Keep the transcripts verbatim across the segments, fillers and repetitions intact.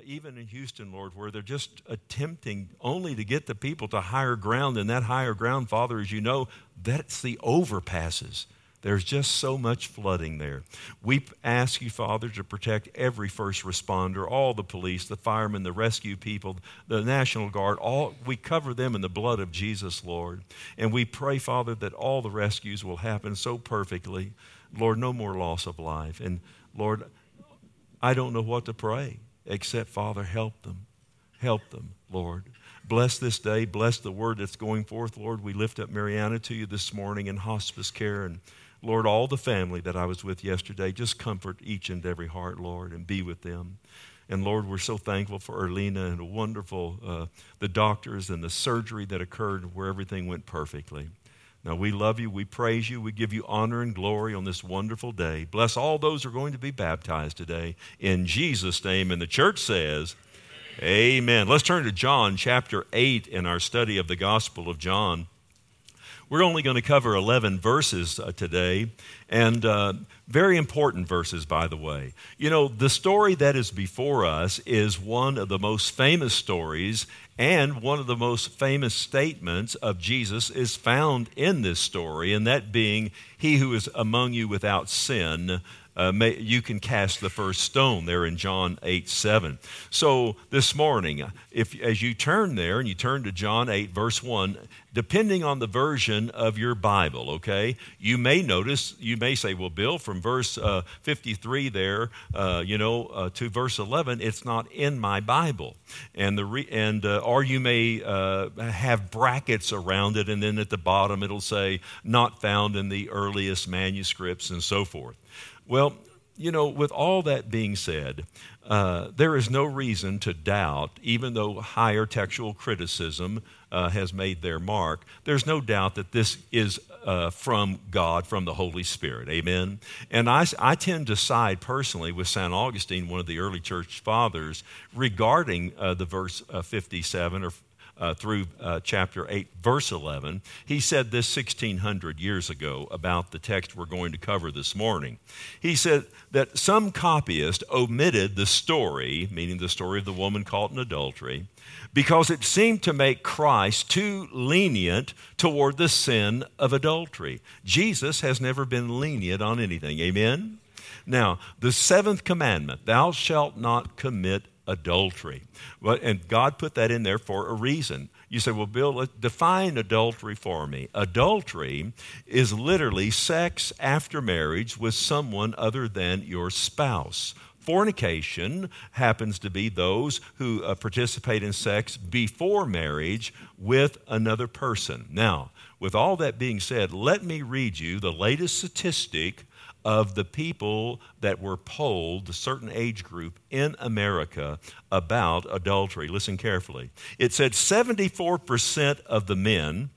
even in Houston, Lord, where they're just attempting only to get the people to higher ground, and that higher ground, Father, as you know, that's the overpasses. There's just so much flooding there. We ask you, Father, to protect every first responder, all the police, the firemen, the rescue people, the National Guard. All we cover them in the blood of Jesus, Lord. And we pray, Father, that all the rescues will happen so perfectly. Lord, no more loss of life. And Lord, I don't know what to pray except, Father, help them. Help them, Lord. Bless this day. Bless the word that's going forth, Lord. We lift up Mariana to you this morning in hospice care. And Lord, all the family that I was with yesterday, just comfort each and every heart, Lord, and be with them. And Lord, we're so thankful for Erlina and a wonderful, uh, the doctors and the surgery that occurred where everything went perfectly. Now, we love you, we praise you, we give you honor and glory on this wonderful day. Bless all those who are going to be baptized today. In Jesus' name, and the church says, amen. Amen. Let's turn to John chapter eight in our study of the Gospel of John. We're only going to cover eleven verses uh, today, and uh, very important verses, by the way. You know, the story that is before us is one of the most famous stories, and one of the most famous statements of Jesus is found in this story, and that being, he who is among you without sin, Uh, may, you can cast the first stone there in John eight seven. So this morning, if as you turn there and you turn to John eight verse one, depending on the version of your Bible, okay, you may notice, you may say, well, Bill, from verse uh, fifty-three there, uh, you know, uh, to verse eleven, it's not in my Bible. And the re- and uh, or you may uh, have brackets around it, and then at the bottom it'll say, not found in the earliest manuscripts and so forth. Well, you know, with all that being said, uh, there is no reason to doubt, even though higher textual criticism uh, has made their mark, there's no doubt that this is uh, from God, from the Holy Spirit. Amen? And I, I tend to side personally with Saint Augustine, one of the early church fathers, regarding uh, the verse uh, fifty-seven or Uh, through uh, chapter eight, verse eleven. He said this sixteen hundred years ago about the text we're going to cover this morning. He said that some copyist omitted the story, meaning the story of the woman caught in adultery, because it seemed to make Christ too lenient toward the sin of adultery. Jesus has never been lenient on anything. Amen? Now, the seventh commandment, thou shalt not commit adultery. Well, and God put that in there for a reason. You say, well, Bill, let's define adultery for me. Adultery is literally sex after marriage with someone other than your spouse. Fornication happens to be those who uh, participate in sex before marriage with another person. Now, with all that being said, let me read you the latest statistic of the people that were polled, a certain age group in America, about adultery. Listen carefully. It said seventy-four percent of the men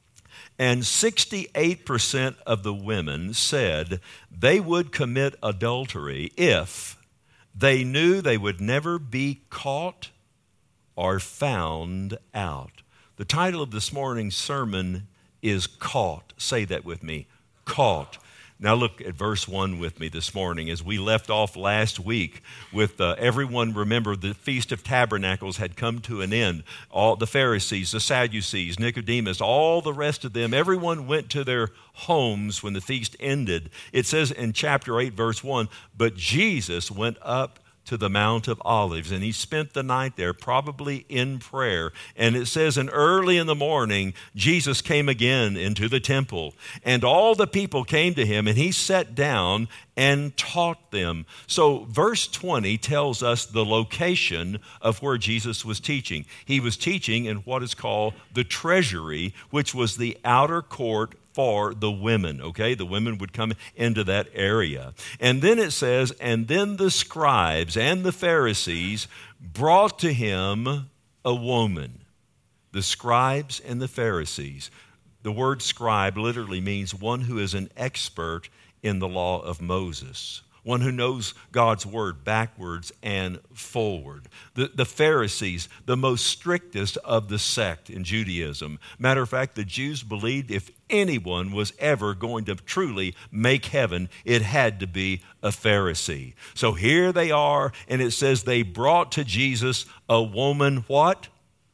and sixty-eight percent of the women said they would commit adultery if they knew they would never be caught or found out. The title of this morning's sermon is Caught. Say that with me, Caught. Now look at verse one with me this morning as we left off last week with uh, everyone, remember the Feast of Tabernacles had come to an end. All the Pharisees, the Sadducees, Nicodemus, all the rest of them, everyone went to their homes when the feast ended. It says in chapter eight, verse one, but Jesus went up to the Mount of Olives, and he spent the night there, probably in prayer. And it says, and early in the morning, Jesus came again into the temple, and all the people came to him, and he sat down and taught them. So verse twenty tells us the location of where Jesus was teaching. He was teaching in what is called the treasury, which was the outer court for the women, okay? The women would come into that area. And then it says, and then the scribes and the Pharisees brought to him a woman. The scribes and the Pharisees. The word scribe literally means one who is an expert in the law of Moses. one who knows God's word backwards and forward. The, the Pharisees, the most strictest of the sect in Judaism. Matter of fact, the Jews believed if anyone was ever going to truly make heaven, it had to be a Pharisee. So here they are, and it says they brought to Jesus a woman, what?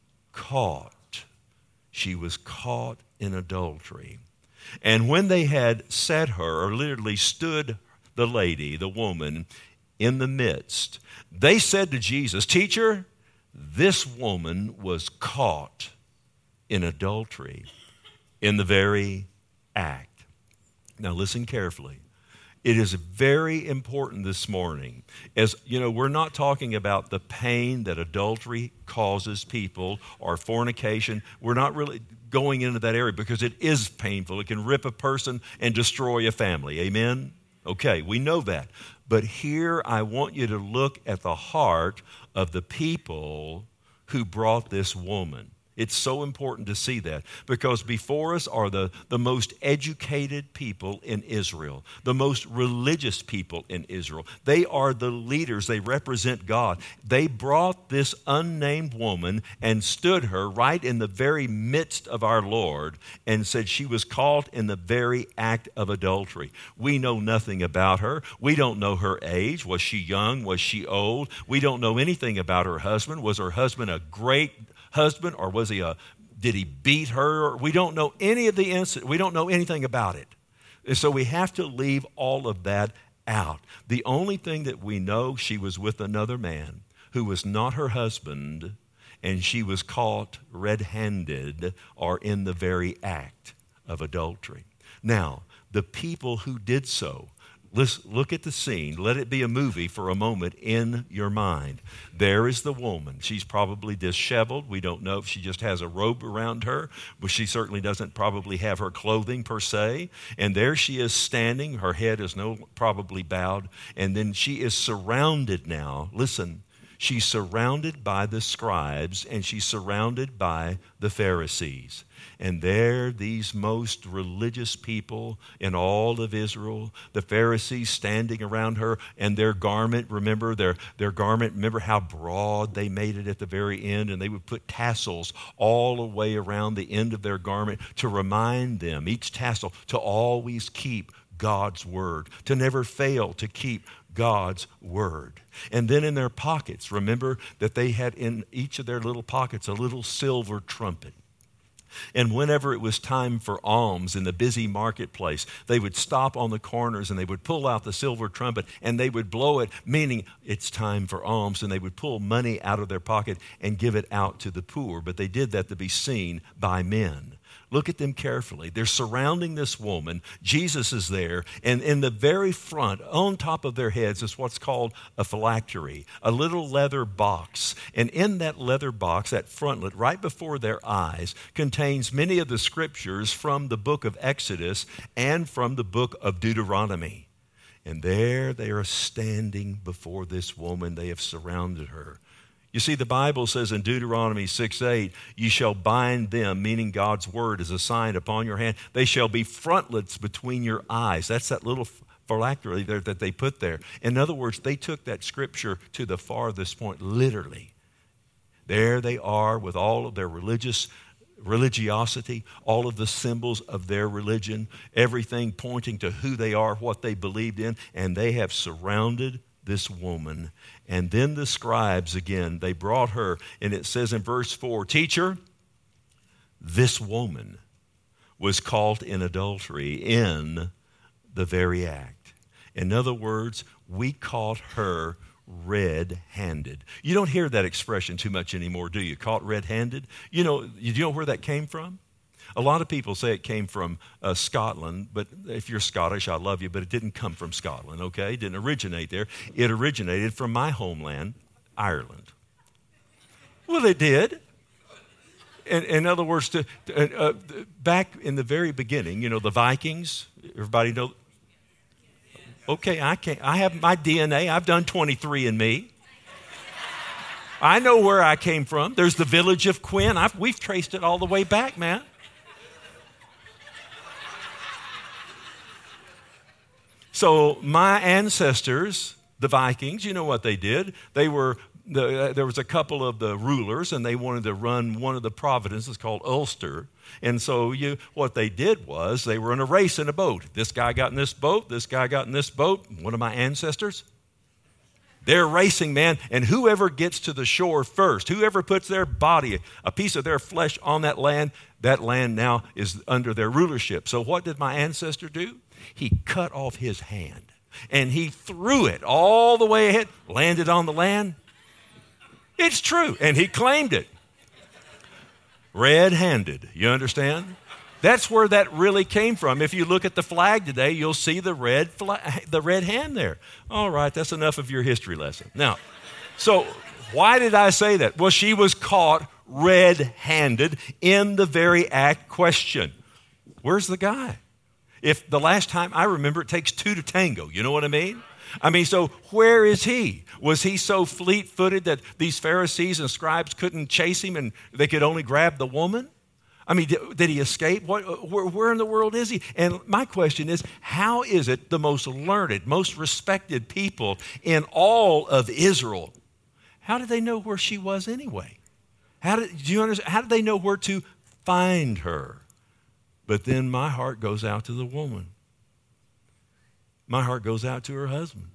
Caught. She was caught in adultery. And when they had set her, or literally stood the lady, the woman, in the midst, they said to Jesus, "Teacher, this woman was caught in adultery in the very act." Now listen carefully. It is very important this morning. As you know, we're not talking about the pain that adultery causes people or fornication. We're not really going into that area because it is painful. It can rip a person and destroy a family. Amen? Okay, we know that. But here I want you to look at the heart of the people who brought this woman. It's so important to see that because before us are the, the most educated people in Israel, the most religious people in Israel. They are the leaders. They represent God. They brought this unnamed woman and stood her right in the very midst of our Lord and said she was caught in the very act of adultery. We know nothing about her. We don't know her age. Was she young? Was she old? We don't know anything about her husband. Was her husband a great husband, or was he a, did he beat her? We don't know any of the incident. We don't know anything about it. And so we have to leave all of that out. The only thing that we know, she was with another man who was not her husband, and she was caught red-handed or in the very act of adultery. Now, the people who did so, let's look at the scene. Let it be a movie for a moment in your mind. There is the woman. She's probably disheveled. We don't know if she just has a robe around her, but she certainly doesn't probably have her clothing per se. And there she is standing. Her head is no probably bowed. And then she is surrounded now. Listen, she's surrounded by the scribes and she's surrounded by the Pharisees. And there, these most religious people in all of Israel, the Pharisees standing around her, and their garment, remember their, their garment, remember how broad they made it at the very end, and they would put tassels all the way around the end of their garment to remind them, each tassel, to always keep God's word, to never fail to keep God's word. And then in their pockets, remember that they had in each of their little pockets a little silver trumpet. And whenever it was time for alms in the busy marketplace, they would stop on the corners and they would pull out the silver trumpet and they would blow it, meaning it's time for alms. And they would pull money out of their pocket and give it out to the poor. But they did that to be seen by men. Look at them carefully. They're surrounding this woman. Jesus is there. And in the very front, on top of their heads, is what's called a phylactery, a little leather box. And in that leather box, that frontlet, right before their eyes, contains many of the scriptures from the book of Exodus and from the book of Deuteronomy. And there they are standing before this woman. They have surrounded her. You see, the Bible says in Deuteronomy six eight, you shall bind them, meaning God's word, as a sign upon your hand. They shall be frontlets between your eyes. That's that little phylactery there that they put there. In other words, they took that scripture to the farthest point, literally. There they are with all of their religious religiosity, all of the symbols of their religion, everything pointing to who they are, what they believed in, and they have surrounded this woman. And then the scribes, again, they brought her, and it says in verse four, Teacher, this woman was caught in adultery in the very act. In other words, we caught her red-handed. You don't hear that expression too much anymore, do you? Caught red-handed? You know, you know where that came from? A lot of people say it came from uh, Scotland, but if you're Scottish, I love you, but it didn't come from Scotland, okay? It didn't originate there. It originated from my homeland, Ireland. Well, it did. In, in other words, to, uh, uh, back in the very beginning, you know, the Vikings, everybody know? Okay, I can't. I have my D N A. I've done twenty-three and me. I know where I came from. There's the village of Quinn. I've, we've traced it all the way back, man. So my ancestors, the Vikings, you know what they did? They were, the, uh, there was a couple of the rulers, and they wanted to run one of the provinces called Ulster. And so you, what they did was they were in a race in a boat. This guy got in this boat, this guy got in this boat, one of my ancestors. They're racing, man, and whoever gets to the shore first, whoever puts their body, a piece of their flesh on that land, that land now is under their rulership. So what did my ancestor do? He cut off his hand, and he threw it all the way ahead, landed on the land. It's true, and he claimed it. Red-handed, you understand? That's where that really came from. If you look at the flag today, you'll see the red flag, the red hand there. All right, that's enough of your history lesson. Now, so why did I say that? Well, she was caught red-handed in the very act question. Where's the guy? If the last time I remember, it takes two to tango. You know what I mean? I mean, so where is he? Was he so fleet-footed that these Pharisees and scribes couldn't chase him and they could only grab the woman? I mean, did, did he escape? What, where, where in the world is he? And my question is, how is it the most learned, most respected people in all of Israel, how did they know where she was anyway? How did, do you understand? How did they know where to find her? But then my heart goes out to the woman. My heart goes out to her husband.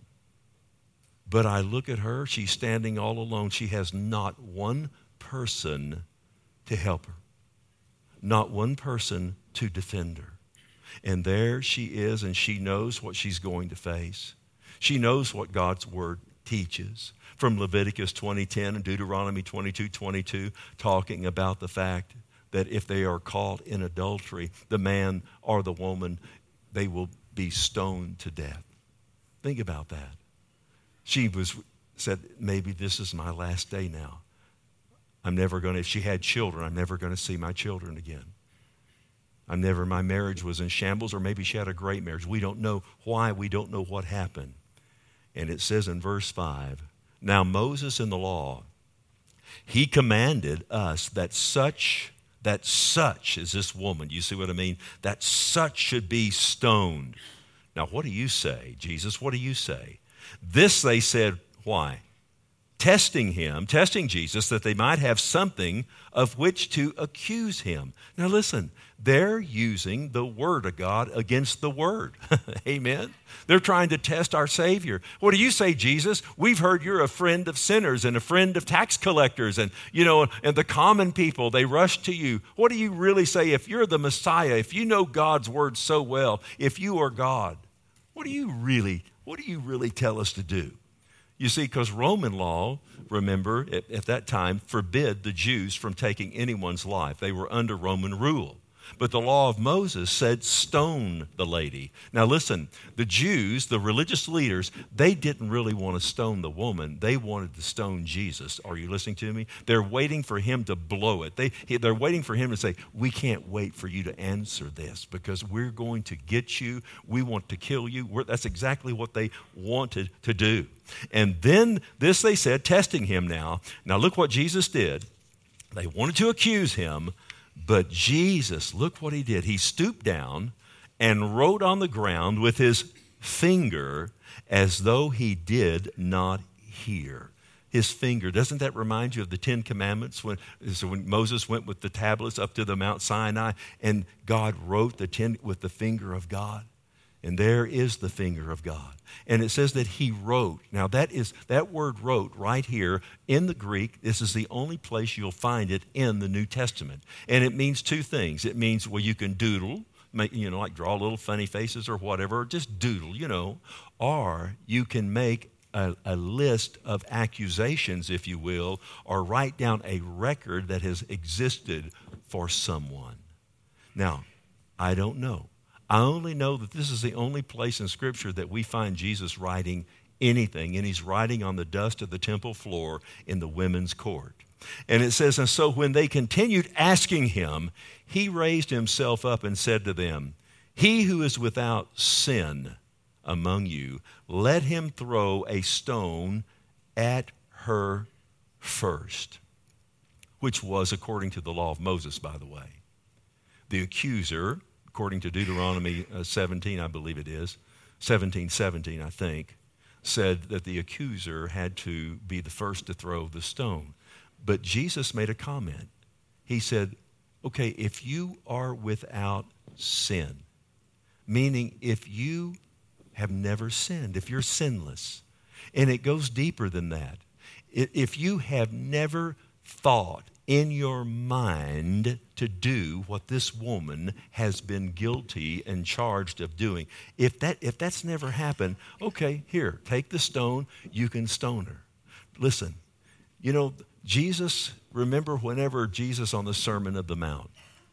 But I look at her, she's standing all alone. She has not one person to help her. Not one person to defend her. And there she is, and she knows what she's going to face. She knows what God's word teaches. From Leviticus twenty ten and Deuteronomy twenty-two twenty-two, talking about the fact that if they are caught in adultery, the man or the woman, they will be stoned to death. Think about that. She was said, maybe this is my last day now. I'm never going to, if she had children, I'm never going to see my children again. I'm never, my marriage was in shambles, or maybe she had a great marriage. We don't know why. We don't know what happened. And it says in verse five, now Moses in the law, he commanded us that such, that such is this woman. You see what I mean? That such should be stoned. Now, what do you say, Jesus? What do you say? This they said, why? Testing him, testing Jesus, that they might have something of which to accuse him. Now listen, they're using the word of God against the word. Amen? They're trying to test our Savior. What do you say, Jesus? We've heard you're a friend of sinners and a friend of tax collectors and, you know, and the common people, they rush to you. What do you really say if you're the Messiah, if you know God's word so well, if you are God? What do you really, what do you really tell us to do? You see, because Roman law, remember, at, at that time, forbid the Jews from taking anyone's life. They were under Roman rule. But the law of Moses said stone the lady. Now listen, the Jews, the religious leaders, they didn't really want to stone the woman. They wanted to stone Jesus. Are you listening to me? They're waiting for him to blow it. They, they're waiting for him to say, we can't wait for you to answer this because we're going to get you. We want to kill you. We're, that's exactly what they wanted to do. And then this they said, testing him now. Now look what Jesus did. They wanted to accuse him. But Jesus, look what he did. He stooped down and wrote on the ground with his finger as though he did not hear. His finger, doesn't that remind you of the Ten Commandments? When, so when Moses went with the tablets up to the Mount Sinai and God wrote the ten with the finger of God. And there is the finger of God. And it says that he wrote. Now that is that word wrote right here in the Greek. This is the only place you'll find it in the New Testament. And it means two things. It means, well, you can doodle, make, you know, like draw little funny faces or whatever, or just doodle, you know. Or you can make a, a list of accusations, if you will, or write down a record that has existed for someone. Now, I don't know. I only know that this is the only place in Scripture that we find Jesus writing anything, and he's writing on the dust of the temple floor in the women's court. And it says, and so when they continued asking him, he raised himself up and said to them, he who is without sin among you, let him throw a stone at her first, which was according to the law of Moses, by the way. The accuser, according to Deuteronomy seventeen, I believe it is, seventeen seventeen, I think, said that the accuser had to be the first to throw the stone. But Jesus made a comment. He said, okay, if you are without sin, meaning if you have never sinned, if you're sinless, and it goes deeper than that. If you have never thought in your mind to do what this woman has been guilty and charged of doing, if that if that's never happened, okay, here, take the stone, you can stone her. Listen, you know, Jesus, remember whenever Jesus on the Sermon of the Mount,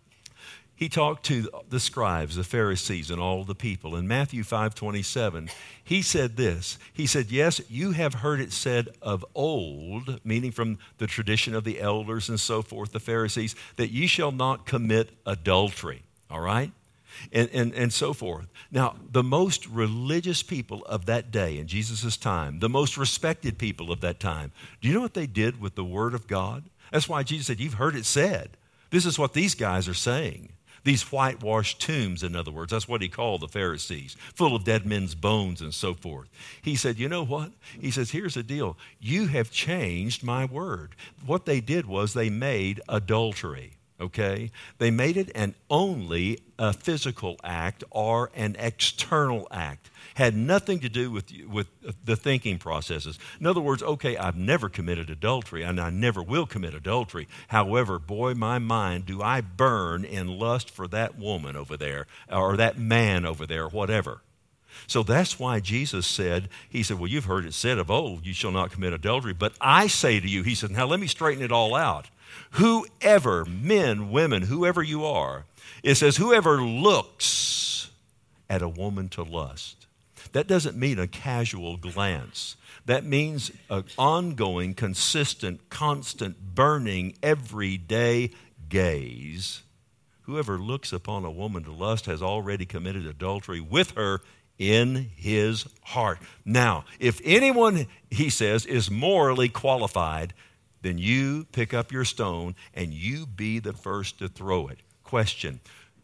he talked to the scribes, the Pharisees, and all the people. In Matthew five twenty-seven, he said this. He said, yes, you have heard it said of old, meaning from the tradition of the elders and so forth, the Pharisees, that ye shall not commit adultery, all right? And, and, and so forth. Now, the most religious people of that day in Jesus' time, the most respected people of that time, do you know what they did with the Word of God? That's why Jesus said, you've heard it said. This is what these guys are saying. These whitewashed tombs, in other words, that's what he called the Pharisees, full of dead men's bones and so forth. He said, you know what? He says, here's the deal. You have changed my word. What they did was they made adultery, okay? They made it an only a physical act or an external act. Had nothing to do with, with the thinking processes. In other words, okay, I've never committed adultery, and I never will commit adultery. However, boy, my mind, do I burn in lust for that woman over there, or that man over there, whatever. So that's why Jesus said, he said, well, you've heard it said of old, you shall not commit adultery. But I say to you, he said, now let me straighten it all out. Whoever, men, women, whoever you are, it says, whoever looks at a woman to lust. That doesn't mean a casual glance. That means an ongoing, consistent, constant, burning, everyday gaze. Whoever looks upon a woman to lust has already committed adultery with her in his heart. Now, if anyone, he says, is morally qualified, then you pick up your stone and you be the first to throw it. Question.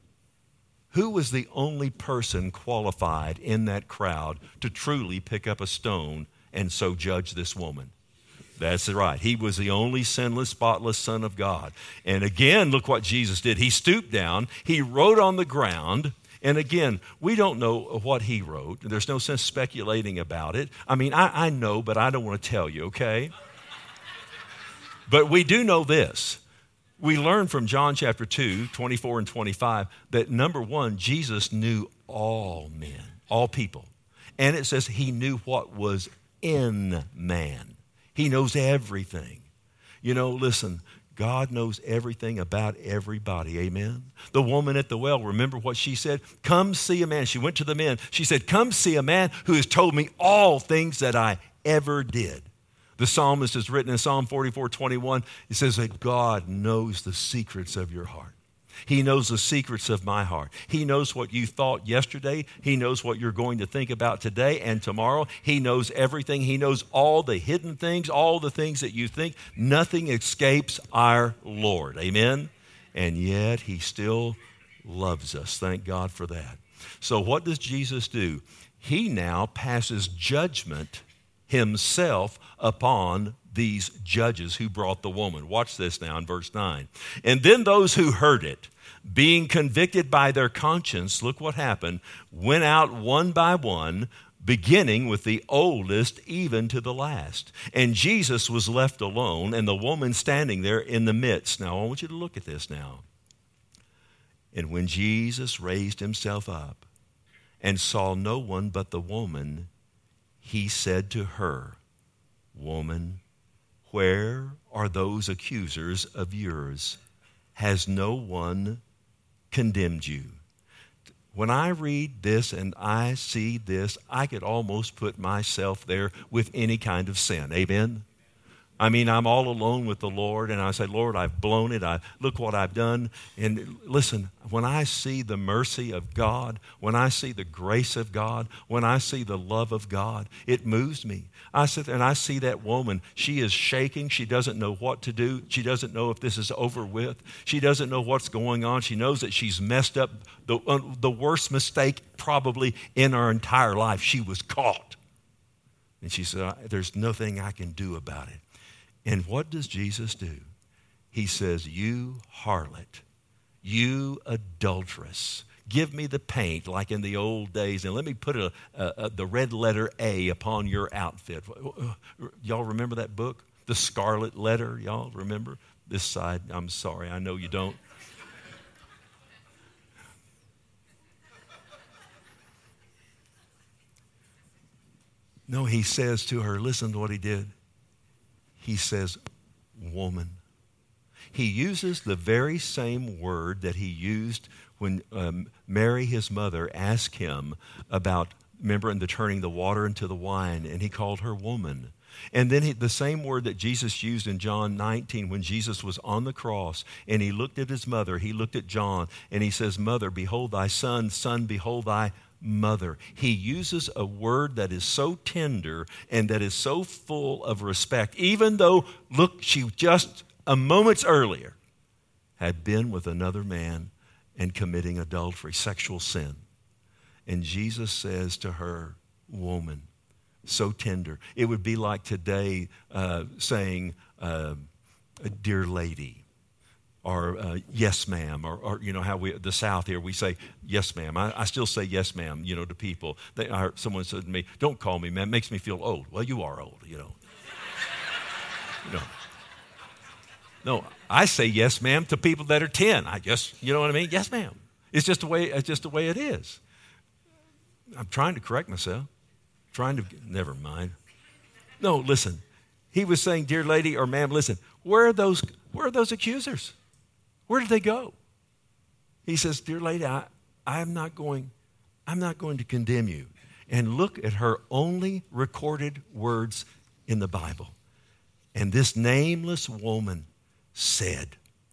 Who was the only person qualified in that crowd to truly pick up a stone and so judge this woman? That's right. He was the only sinless, spotless Son of God. And again, look what Jesus did. He stooped down. He wrote on the ground. And again, we don't know what he wrote. There's no sense speculating about it. I mean, I, I know, but I don't want to tell you, okay? But we do know this. We learn from John chapter two, twenty-four and twenty-five, that number one, Jesus knew all men, all people. And it says he knew what was in man. He knows everything. You know, listen, God knows everything about everybody, amen? The woman at the well, remember what she said? Come see a man. She went to the men. She said, come see a man who has told me all things that I ever did. The psalmist has written in Psalm forty-four twenty-one, it says that God knows the secrets of your heart. He knows the secrets of my heart. He knows what you thought yesterday. He knows what you're going to think about today and tomorrow. He knows everything. He knows all the hidden things, all the things that you think. Nothing escapes our Lord. Amen? And yet he still loves us. Thank God for that. So what does Jesus do? He now passes judgment himself upon these judges who brought the woman. Watch this now in verse nine. And then those who heard it, being convicted by their conscience, look what happened, went out one by one, beginning with the oldest even to the last. And Jesus was left alone, and the woman standing there in the midst. Now, I want you to look at this now. And when Jesus raised himself up and saw no one but the woman, he said to her, Woman, where are those accusers of yours? Has no one condemned you? When I read this and I see this, I could almost put myself there with any kind of sin. Amen? I mean, I'm all alone with the Lord, and I say, Lord, I've blown it. I look what I've done. And listen, when I see the mercy of God, when I see the grace of God, when I see the love of God, it moves me. I sit there and I see that woman. She is shaking. She doesn't know what to do. She doesn't know if this is over with. She doesn't know what's going on. She knows that she's messed up the, uh, the worst mistake probably in her entire life. She was caught. And she said, there's nothing I can do about it. And what does Jesus do? He says, you harlot, you adulteress, give me the paint like in the old days, and let me put a, a, a, the red letter A upon your outfit. Y'all remember that book, The Scarlet Letter? Y'all remember? This side, I'm sorry, I know you don't. No, he says to her, listen to what he did. He says, woman. He uses the very same word that he used when um, Mary, his mother, asked him about, remember, in the turning the water into the wine, and he called her woman. And then he, the same word that Jesus used in John nineteen when Jesus was on the cross, and he looked at his mother, he looked at John, and he says, mother, behold thy son, son, behold thy mother. He uses a word that is so tender and that is so full of respect, even though, look, she just a moments earlier had been with another man and committing adultery, sexual sin. And Jesus says to her, woman, so tender. It would be like today uh, saying, uh, dear lady, or uh, yes, ma'am, or, or, you know, how we, the South here, we say, yes, ma'am. I, I still say yes, ma'am, you know, to people. They, I heard someone said to me, don't call me ma'am, it makes me feel old. Well, you are old, you know. you know. No, I say yes, ma'am, to people that are ten. I guess, you know what I mean? Yes, ma'am. It's just the way, it's just the way it is. I'm trying to correct myself. Trying to, never mind. No, listen. He was saying, dear lady or ma'am, listen, where are those, where are those accusers? Where did they go? He says, dear lady, I, I'm not going, I'm not going to condemn you. And look at her only recorded words in the Bible. And this nameless woman said,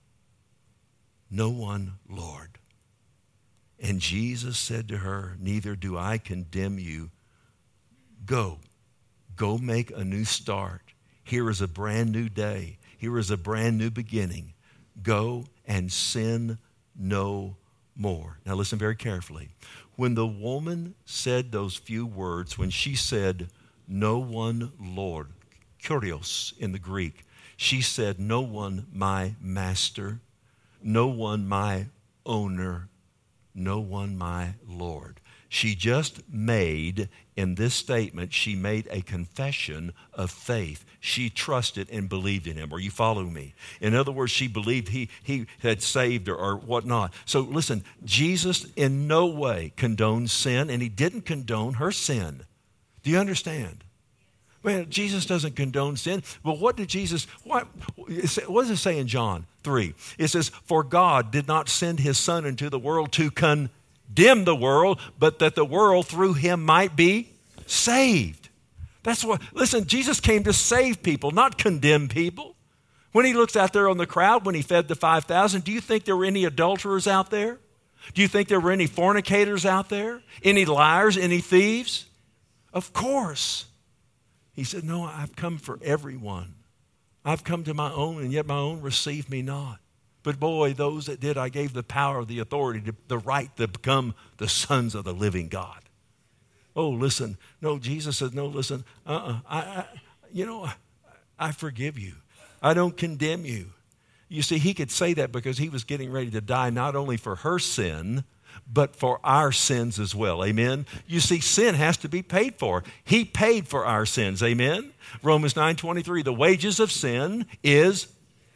no one, Lord. And Jesus said to her, neither do I condemn you. Go, go make a new start. Here is a brand new day. Here is a brand new beginning. Go and sin no more. Now listen very carefully. When the woman said those few words, when she said, no one, Lord, kurios in the Greek, she said, no one, my master, no one, my owner, no one, my Lord. She just made, in this statement, she made a confession of faith. She trusted and believed in him. Are you following me? In other words, she believed he, he had saved her or whatnot. So listen, Jesus in no way condones sin, and he didn't condone her sin. Do you understand? Well, Jesus doesn't condone sin. Well, what did Jesus, what, what does it say in John three? It says, for God did not send his son into the world to condemn Condemn the world, but that the world through him might be saved. That's what, listen, Jesus came to save people, not condemn people. When he looks out there on the crowd, when he fed the five thousand, do you think there were any adulterers out there? Do you think there were any fornicators out there? Any liars, any thieves? Of course. He said, no, I've come for everyone. I've come to my own, and yet my own received me not. But boy, those that did, I gave the power, the authority, to, the right to become the sons of the living God. Oh, listen. No, Jesus said, no, listen. Uh-uh. I, I, you know, I, I forgive you. I don't condemn you. You see, he could say that because he was getting ready to die not only for her sin, but for our sins as well. Amen? You see, sin has to be paid for. He paid for our sins. Amen? Romans nine twenty-three, the wages of sin is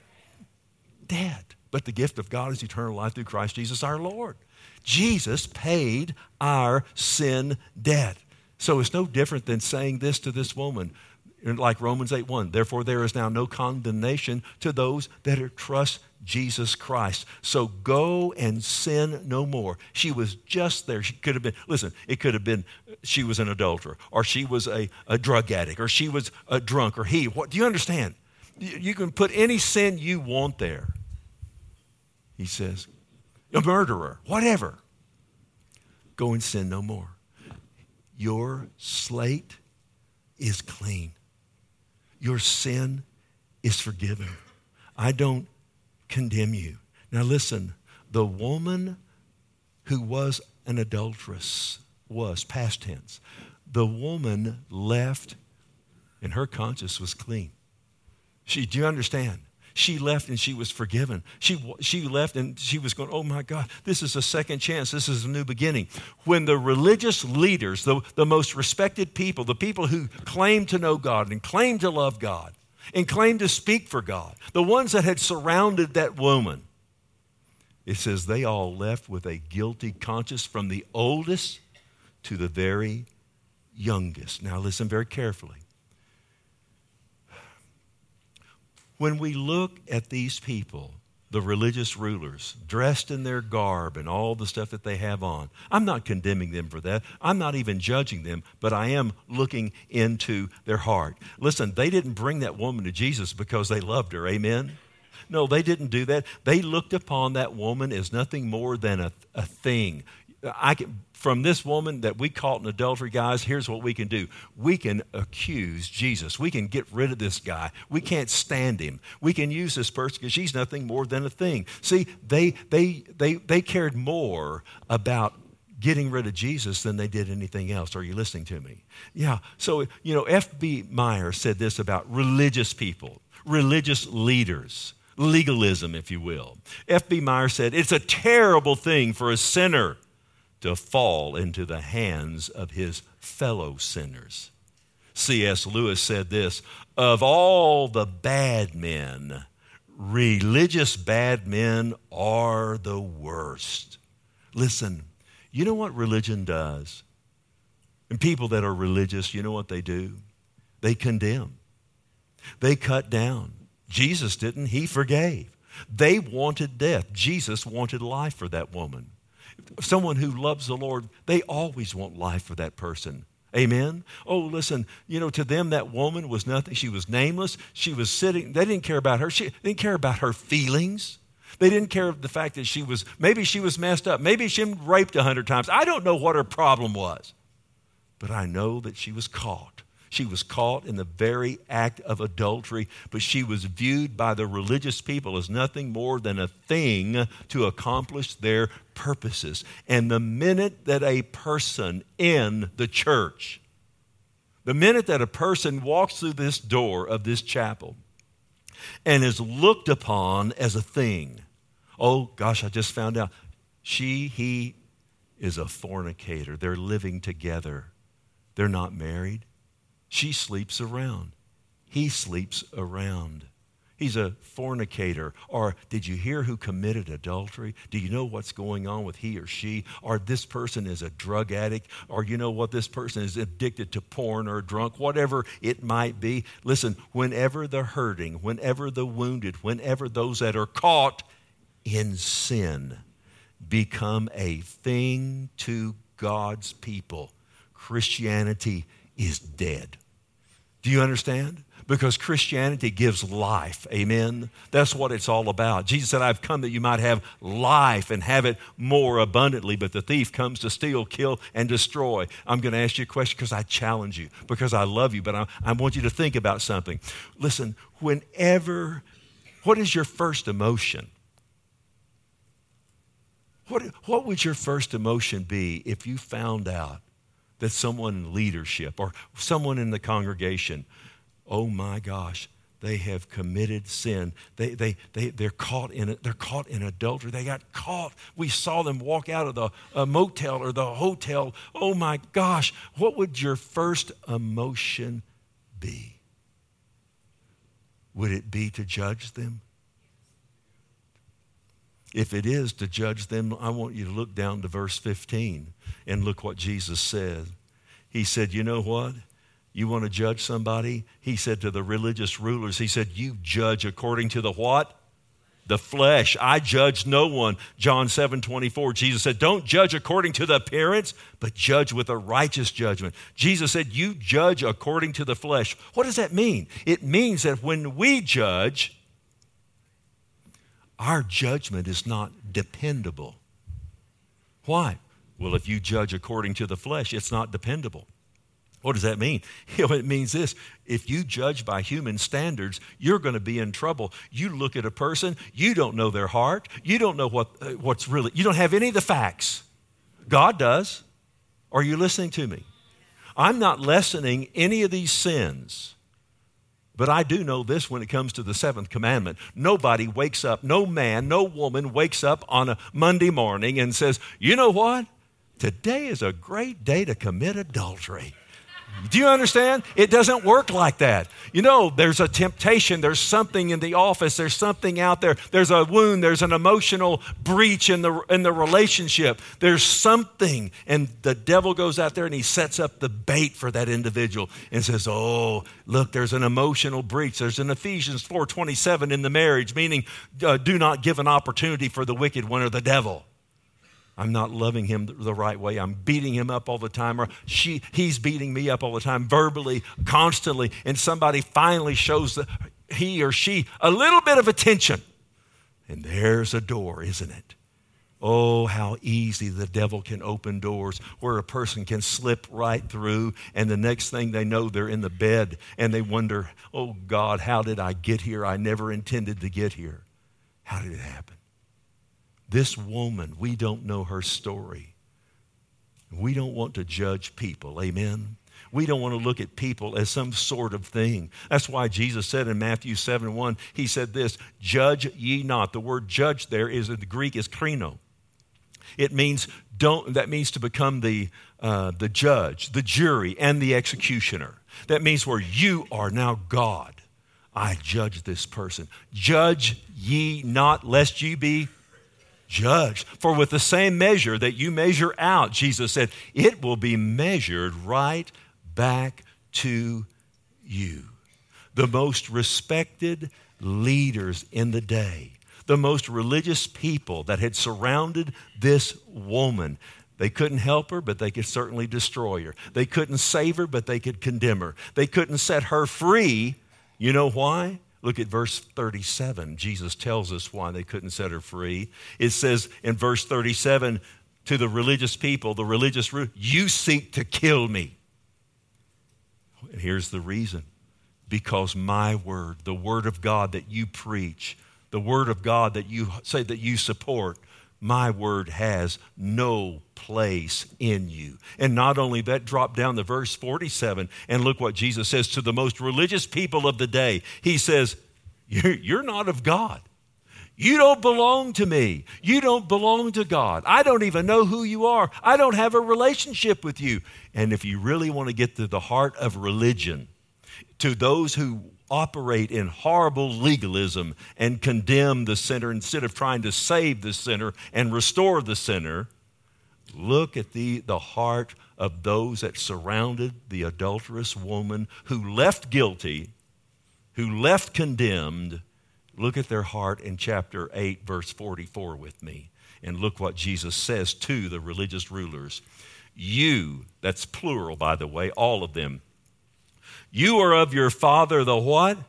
death. But the gift of God is eternal life through Christ Jesus our Lord. Jesus paid our sin debt. So it's no different than saying this to this woman, like Romans eight one. Therefore there is now no condemnation to those that are trust Jesus Christ. So go and sin no more. She was just there. She could have been, listen, it could have been she was an adulterer, or she was a, a drug addict, or she was a drunk, or he. What do you understand? You can put any sin you want there. He says, a murderer, whatever. Go and sin no more. Your slate is clean. Your sin is forgiven. I don't condemn you. Now listen, the woman who was an adulteress was, past tense, the woman left and her conscience was clean. She, do you understand? She left and she was forgiven. She, she left and she was going, oh my God, this is a second chance. This is a new beginning. When the religious leaders, the, the most respected people, the people who claim to know God and claim to love God and claim to speak for God, the ones that had surrounded that woman, it says they all left with a guilty conscience from the oldest to the very youngest. Now listen very carefully. When we look at these people, the religious rulers, dressed in their garb and all the stuff that they have on, I'm not condemning them for that. I'm not even judging them, but I am looking into their heart. Listen, they didn't bring that woman to Jesus because they loved her, amen? No, they didn't do that. They looked upon that woman as nothing more than a, a thing. I can, from this woman that we caught in adultery, guys, here's what we can do. We can accuse Jesus. We can get rid of this guy. We can't stand him. We can use this person because she's nothing more than a thing. See, they, they, they, they cared more about getting rid of Jesus than they did anything else. Are you listening to me? Yeah. So, you know, F B Meyer said this about religious people, religious leaders, legalism, if you will. F B Meyer said, it's a terrible thing for a sinner to fall into the hands of his fellow sinners. C S Lewis said this, of all the bad men, religious bad men are the worst. Listen, you know what religion does? And people that are religious, you know what they do? They condemn. They cut down. Jesus didn't. He forgave. They wanted death. Jesus wanted life for that woman. Someone who loves the Lord, they always want life for that person. Amen? Oh, listen, you know, to them, that woman was nothing. She was nameless. She was sitting. They didn't care about her. She didn't care about her feelings. They didn't care of the fact that she was, maybe she was messed up. Maybe she was raped a hundred times. I don't know what her problem was. But I know that she was caught. She was caught in the very act of adultery, but she was viewed by the religious people as nothing more than a thing to accomplish their purposes. And the minute that a person in the church, the minute that a person walks through this door of this chapel and is looked upon as a thing, oh gosh, I just found out, she, he is a fornicator. They're living together. They're not married. She sleeps around. He sleeps around. He's a fornicator. Or did you hear who committed adultery? Do you know what's going on with he or she? Or this person is a drug addict. Or you know what, this person is addicted to porn or drunk, whatever it might be. Listen, whenever the hurting, whenever the wounded, whenever those that are caught in sin become a thing to God's people, Christianity is dead. Do you understand? Because Christianity gives life. Amen? That's what it's all about. Jesus said, I've come that you might have life and have it more abundantly, but the thief comes to steal, kill, and destroy. I'm going to ask you a question because I challenge you, because I love you, but I, I want you to think about something. Listen, whenever, what is your first emotion? What, what would your first emotion be if you found out that someone in leadership or someone in the congregation, oh my gosh, they have committed sin. They, they, they, they're caught in it. They're caught in adultery. They got caught. We saw them walk out of the uh, motel or the hotel. Oh my gosh, what would your first emotion be? Would it be to judge them? If it is to judge them, I want you to look down to verse fifteen and look what Jesus said. He said, you know what? You want to judge somebody? He said to the religious rulers, he said, you judge according to the what? the flesh. I judge no one. John seven twenty-four, Jesus said, don't judge according to the appearance, but judge with a righteous judgment. Jesus said, you judge according to the flesh. What does that mean? It means that when we judge, our judgment is not dependable. Why? Well, if you judge according to the flesh, it's not dependable. What does that mean? It means this. If you judge by human standards, you're going to be in trouble. You look at a person, you don't know their heart. You don't know what uh, what's really, you don't have any of the facts. God does. Are you listening to me? I'm not lessening any of these sins. But I do know this when it comes to the seventh commandment. Nobody wakes up, no man, no woman wakes up on a Monday morning and says, you know what? Today is a great day to commit adultery. Do you understand? It doesn't work like that. You know, there's a temptation. There's something in the office. There's something out there. There's a wound. There's an emotional breach in the, in the relationship. There's something. And the devil goes out there and he sets up the bait for that individual and says, oh, look, there's an emotional breach. There's an Ephesians four twenty-seven in the marriage, meaning uh, do not give an opportunity for the wicked one or the devil. I'm not loving him the right way. I'm beating him up all the time, or she, he's beating me up all the time, verbally, constantly, and somebody finally shows the, he or she a little bit of attention. And there's a door, isn't it? Oh, how easy the devil can open doors where a person can slip right through, and the next thing they know, they're in the bed, and they wonder, oh, God, how did I get here? I never intended to get here. How did it happen? This woman, we don't know her story. We don't want to judge people, amen? We don't want to look at people as some sort of thing. That's why Jesus said in Matthew seven one, he said this, judge ye not. The word judge there is, in the Greek, is krino. It means, don't, that means to become the, uh, the judge, the jury, and the executioner. That means where you are now God. I judge this person. Judge ye not, lest ye be judged. For with the same measure that you measure out, Jesus said, it will be measured right back to you. The most respected leaders in the day, the most religious people that had surrounded this woman, they couldn't help her, but they could certainly destroy her. They couldn't save her, but they could condemn her. They couldn't set her free. You know why? Look at verse thirty-seven. Jesus tells us why they couldn't set her free. It says in verse thirty-seven, to the religious people, the religious root, you seek to kill me. And here's the reason. Because my word, the word of God that you preach, the word of God that you say that you support, my word has no place in you. And not only that, drop down to verse forty-seven and look what Jesus says to the most religious people of the day. He says, you're, you're not of God. You don't belong to me. You don't belong to God. I don't even know who you are. I don't have a relationship with you. And if you really want to get to the heart of religion, to those who operate in horrible legalism and condemn the sinner instead of trying to save the sinner and restore the sinner, look at the, the heart of those that surrounded the adulterous woman who left guilty, who left condemned. Look at their heart in chapter eight, verse forty-four with me. And look what Jesus says to the religious rulers. You, that's plural by the way, all of them, you are of your father the what?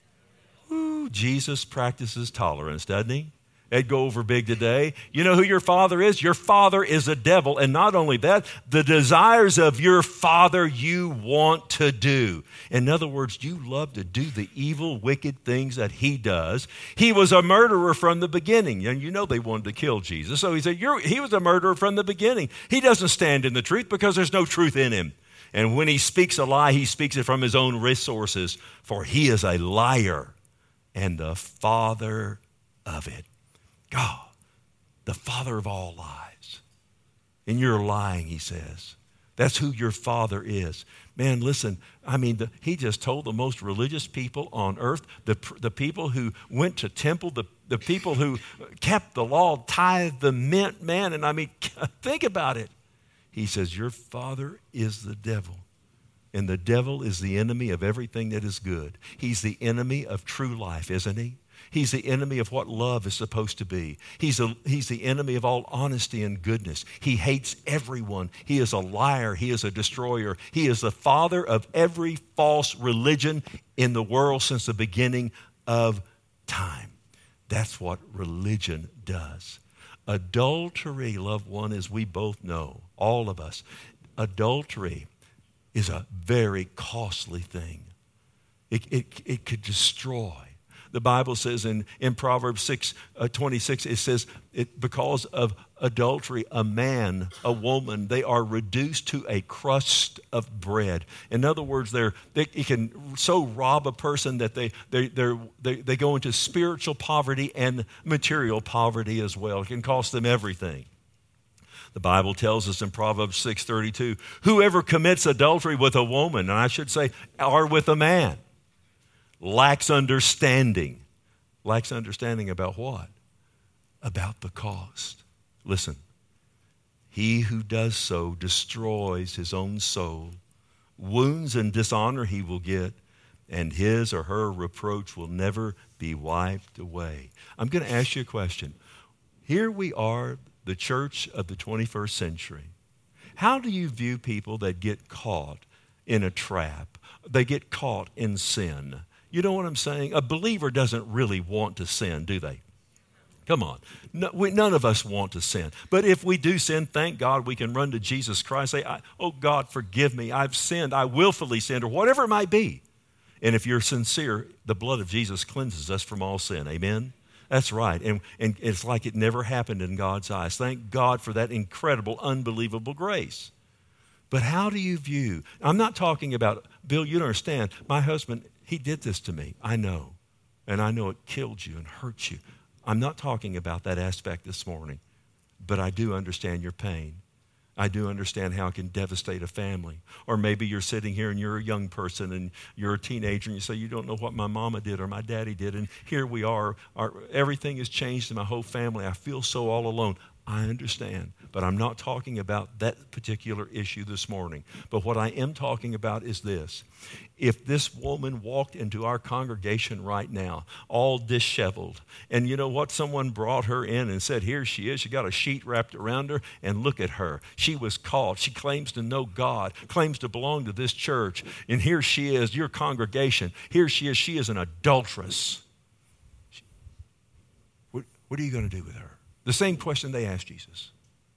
Ooh, Jesus practices tolerance, doesn't he? That'd go over big today. You know who your father is? Your father is a devil. And not only that, the desires of your father you want to do. In other words, you love to do the evil, wicked things that he does. He was a murderer from the beginning. And you know they wanted to kill Jesus. So he said, You're, he was a murderer from the beginning. He doesn't stand in the truth because there's no truth in him. And when he speaks a lie, he speaks it from his own resources, for he is a liar and the father of it. God, the father of all lies. And you're lying, he says. That's who your father is. Man, listen, I mean, the, he just told the most religious people on earth, the, the people who went to temple, the, the people who kept the law, tithed the mint, man, and I mean, think about it. He says, your father is the devil, and the devil is the enemy of everything that is good. He's the enemy of true life, isn't he? He's the enemy of what love is supposed to be. He's, a, he's the enemy of all honesty and goodness. He hates everyone. He is a liar. He is a destroyer. He is the father of every false religion in the world since the beginning of time. That's what religion does. Adultery, loved one, as we both know, all of us, adultery is a very costly thing. It, it, it could destroy. The Bible says in, in Proverbs six twenty-six, it says, it, because of adultery, a man, a woman, they are reduced to a crust of bread. In other words, they're, they it can so rob a person that they, they, they're, they, they go into spiritual poverty and material poverty as well. It can cost them everything. The Bible tells us in Proverbs six thirty-two, whoever commits adultery with a woman, and I should say, or with a man, lacks understanding. Lacks understanding about what? About the cost. Listen, he who does so destroys his own soul. Wounds and dishonor he will get, and his or her reproach will never be wiped away. I'm going to ask you a question. Here we are, the church of the twenty-first century. How do you view people that get caught in a trap? They get caught in sin. You know what I'm saying? A believer doesn't really want to sin, do they? Come on. No, we, none of us want to sin. But if we do sin, thank God we can run to Jesus Christ and say, oh, God, forgive me. I've sinned. I willfully sinned, or whatever it might be. And if you're sincere, the blood of Jesus cleanses us from all sin. Amen? That's right. And, and it's like it never happened in God's eyes. Thank God for that incredible, unbelievable grace. But how do you view? I'm not talking about, Bill, you don't understand. My husband, he did this to me. I know. And I know it killed you and hurt you. I'm not talking about that aspect this morning, but I do understand your pain. I do understand how it can devastate a family. Or maybe you're sitting here and you're a young person and you're a teenager and you say, you don't know what my mama did or my daddy did. And here we are. Our, everything has changed in my whole family. I feel so all alone. I understand, but I'm not talking about that particular issue this morning. But what I am talking about is this. If this woman walked into our congregation right now, all disheveled, and you know what? Someone brought her in and said, here she is. She got a sheet wrapped around her, and look at her. She was called. She claims to know God, claims to belong to this church, and here she is, your congregation. Here she is. She is an adulteress. What, what are you going to do with her? The same question they asked Jesus.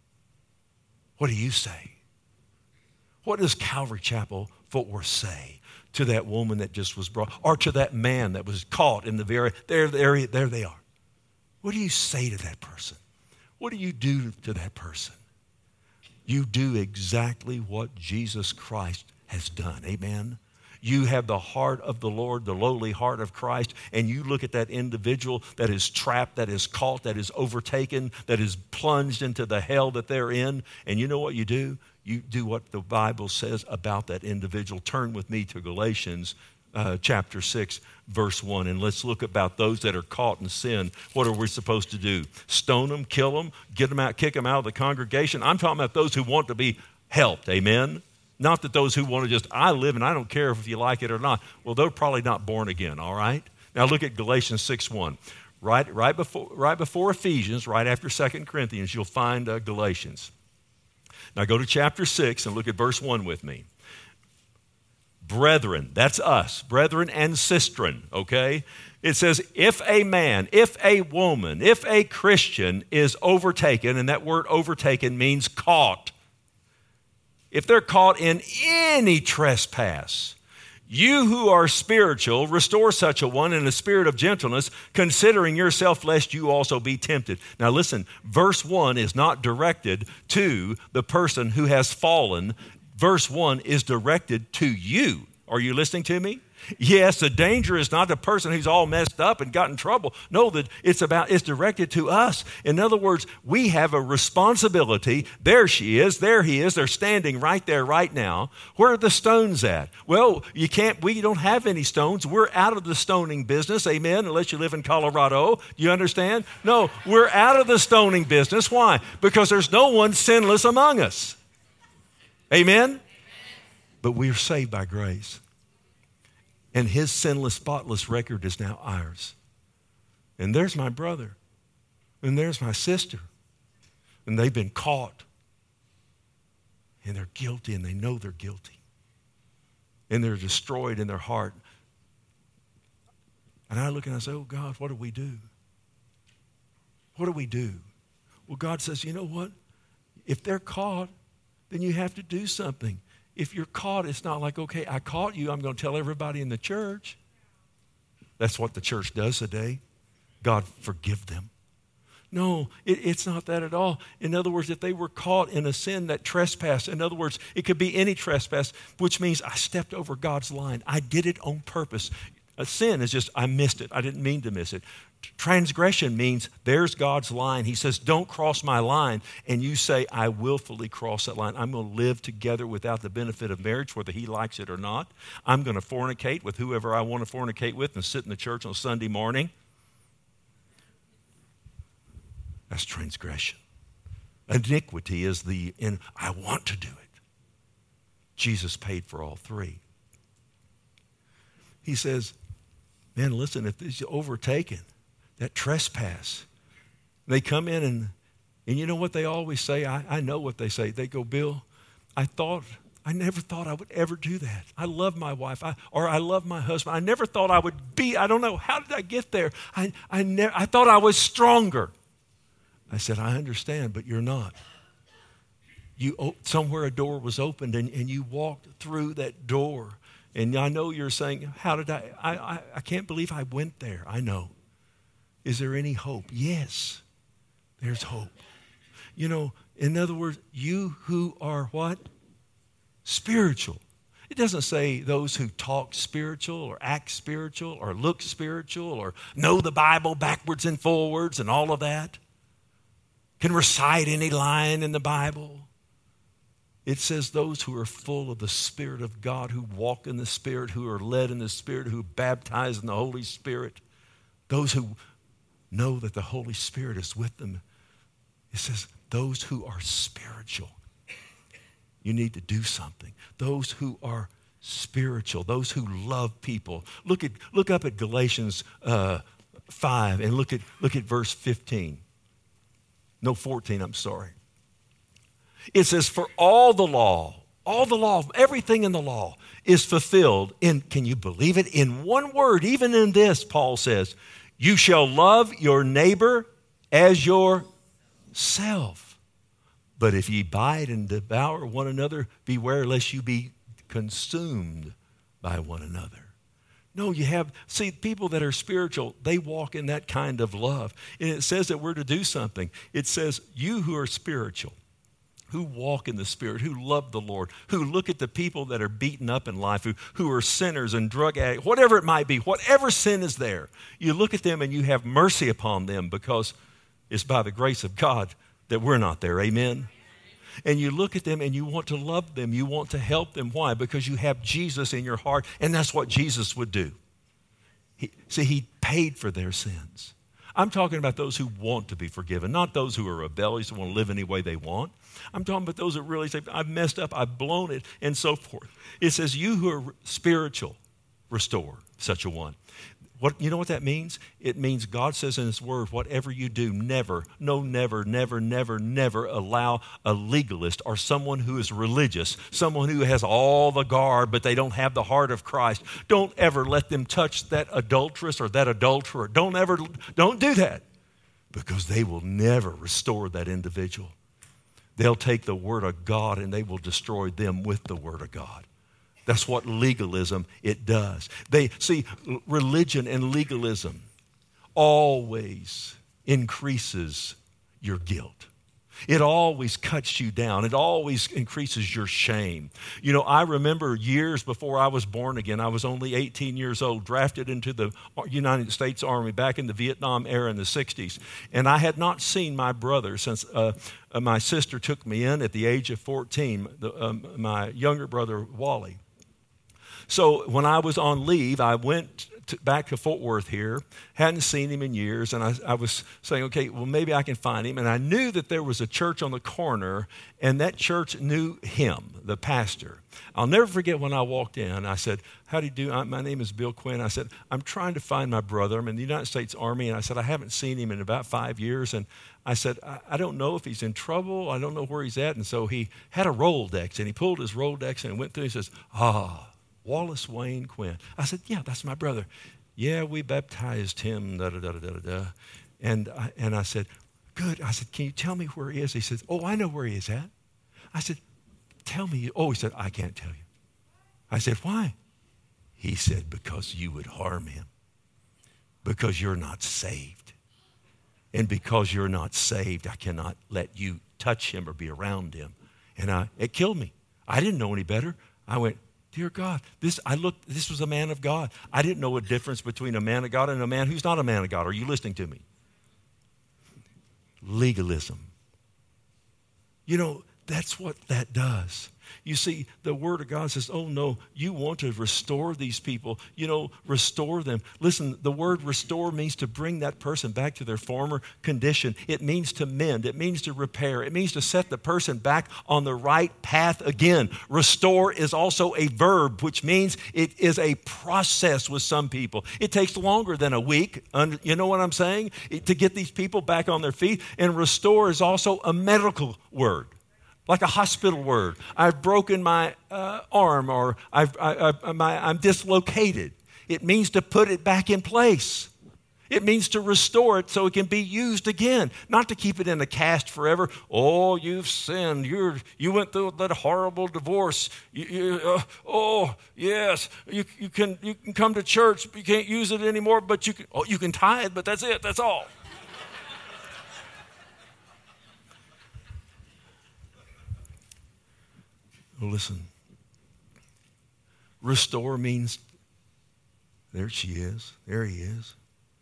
What do you say? What does Calvary Chapel Fort Worth say to that woman that just was brought, or to that man that was caught in the very, there, there, there they are. What do you say to that person? What do you do to that person? You do exactly what Jesus Christ has done. Amen? You have the heart of the Lord, the lowly heart of Christ, and you look at that individual that is trapped, that is caught, that is overtaken, that is plunged into the hell that they're in, and you know what you do? You do what the Bible says about that individual. Turn with me to Galatians uh, chapter six, verse one, and let's look about those that are caught in sin. What are we supposed to do? Stone them, kill them, get them out, kick them out of the congregation? I'm talking about those who want to be helped, amen? Not that those who want to just, I live and I don't care if you like it or not. Well, they're probably not born again, all right? Now look at Galatians six one. Right, right, before, right before Ephesians, right after Second Corinthians, you'll find uh, Galatians. Now go to chapter six and look at verse one with me. Brethren, that's us, brethren and sistren, okay? It says, if a man, if a woman, if a Christian is overtaken, and that word overtaken means caught. If they're caught in any trespass, you who are spiritual, restore such a one in a spirit of gentleness, considering yourself lest you also be tempted. Now listen, verse one is not directed to the person who has fallen. Verse one is directed to you. Are you listening to me? Yes, the danger is not the person who's all messed up and got in trouble. No, that it's about, it's directed to us. In other words, we have a responsibility. There she is, there he is. They're standing right there right now. Where are the stones at? Well, you can't, we don't have any stones. We're out of the stoning business, amen, unless you live in Colorado. Do you understand? No, we're out of the stoning business. Why? Because there's no one sinless among us. Amen? But we are saved by grace. And his sinless, spotless record is now ours. And there's my brother. And there's my sister. And they've been caught. And they're guilty, and they know they're guilty. And they're destroyed in their heart. And I look and I say, oh, God, what do we do? What do we do? Well, God says, you know what? If they're caught, then you have to do something. If you're caught, it's not like, okay, I caught you, I'm going to tell everybody in the church. That's what the church does today. God, forgive them. No, it, it's not that at all. In other words, if they were caught in a sin that trespassed, in other words, it could be any trespass, which means I stepped over God's line. I did it on purpose. A sin is just, I missed it. I didn't mean to miss it. Transgression means there's God's line. He says, don't cross my line. And you say, I willfully cross that line. I'm going to live together without the benefit of marriage, whether he likes it or not. I'm going to fornicate with whoever I want to fornicate with and sit in the church on Sunday morning. That's transgression. Iniquity is the, in, I want to do it. Jesus paid for all three. He says, man, listen, if this is overtaken, that trespass, they come in and, and you know what they always say? I, I know what they say. They go, Bill, I thought, I never thought I would ever do that. I love my wife, I, or I love my husband. I never thought I would be, I don't know, how did I get there? I, I, ne- I thought I was stronger. I said, I understand, but you're not. You somewhere a door was opened and, and you walked through that door. And I know you're saying, how did I, I, I, I can't believe I went there. I know. Is there any hope? Yes, there's hope. You know, in other words, you who are what? Spiritual. It doesn't say those who talk spiritual or act spiritual or look spiritual or know the Bible backwards and forwards and all of that. Can recite any line in the Bible. It says those who are full of the Spirit of God, who walk in the Spirit, who are led in the Spirit, who are baptized in the Holy Spirit, those who know that the Holy Spirit is with them. It says those who are spiritual. You need to do something. Those who are spiritual, those who love people. Look at look up at Galatians uh, five and look at look at verse fifteen. No, fourteen, I'm sorry. It says, for all the law, all the law, everything in the law is fulfilled in, can you believe it? In one word, even in this, Paul says, you shall love your neighbor as yourself. But if ye bite and devour one another, beware lest you be consumed by one another. No, you have, see, people that are spiritual, they walk in that kind of love. And it says that we're to do something. It says, you who are spiritual, who walk in the Spirit, who love the Lord, who look at the people that are beaten up in life, who, who are sinners and drug addicts, whatever it might be, whatever sin is there, you look at them and you have mercy upon them because it's by the grace of God that we're not there. Amen? And you look at them and you want to love them. You want to help them. Why? Because you have Jesus in your heart, and that's what Jesus would do. He, see, he paid for their sins. I'm talking about those who want to be forgiven, not those who are rebellious and want to live any way they want. I'm talking about those that really say, I've messed up, I've blown it, and so forth. It says, you who are spiritual, restore such a one. What, you know what that means? It means God says in his word, whatever you do, never, no, never, never, never, never allow a legalist or someone who is religious, someone who has all the garb, but they don't have the heart of Christ. Don't ever let them touch that adulteress or that adulterer. Don't ever, don't do that, because they will never restore that individual. They'll take the word of God and they will destroy them with the word of God. That's what legalism, it does. They see, religion and legalism always increases your guilt. It always cuts you down. It always increases your shame. You know, I remember years before I was born again, I was only eighteen years old, drafted into the United States Army back in the Vietnam era in the sixties. And I had not seen my brother since uh, uh, my sister took me in at the age of fourteen, the, um, my younger brother, Wally. So when I was on leave, I went to, back to Fort Worth here, hadn't seen him in years, and I, I was saying, okay, well, maybe I can find him. And I knew that there was a church on the corner, and that church knew him, the pastor. I'll never forget when I walked in, I said, how do you do? I, my name is Bill Quinn. I said, I'm trying to find my brother. I'm in the United States Army, and I said, I haven't seen him in about five years, and I said, I, I don't know if he's in trouble. I don't know where he's at. And so he had a Rolodex, and he pulled his Rolodex and went through. He says, ah, Wallace Wayne Quinn. I said, yeah, that's my brother. Yeah, we baptized him, da-da-da-da-da-da. And I, and I said, good. I said, can you tell me where he is? He says, oh, I know where he is at. I said, tell me. Oh, he said, I can't tell you. I said, why? He said, because you would harm him. Because you're not saved. And because you're not saved, I cannot let you touch him or be around him. And I, it killed me. I didn't know any better. I went, dear God, this, I looked, this was a man of God. I didn't know a difference between a man of God and a man who's not a man of God. Are you listening to me? Legalism. You know, that's what that does. You see, the Word of God says, oh no, you want to restore these people. You know, restore them. Listen, the word restore means to bring that person back to their former condition. It means to mend. It means to repair. It means to set the person back on the right path again. Restore is also a verb, which means it is a process with some people. It takes longer than a week. You know what I'm saying? To get these people back on their feet. And restore is also a medical word. Like a hospital word. I've broken my uh, arm, or I've, I, I, my, I'm dislocated. It means to put it back in place. It means to restore it so it can be used again, not to keep it in a cast forever. Oh, you've sinned. You're, you went through that horrible divorce. You, you, uh, oh, yes, you, you, can, you can come to church, but you can't use it anymore, but you can, oh, you can tithe, but that's it, that's all. Listen, restore means, there she is, there he is,